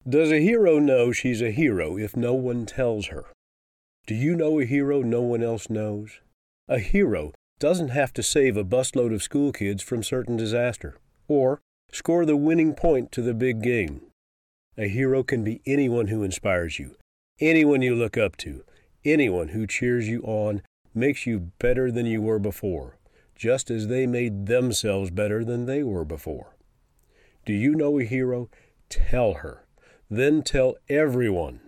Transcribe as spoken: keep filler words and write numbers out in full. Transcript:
Does a hero know she's a hero if no one tells her? Do you know a hero no one else knows? A hero doesn't have to save a busload of school kids from certain disaster, or score the winning point to the big game. A hero can be anyone who inspires you, anyone you look up to, anyone who cheers you on, makes you better than you were before, just as they made themselves better than they were before. Do you know a hero? Tell her. Then tell everyone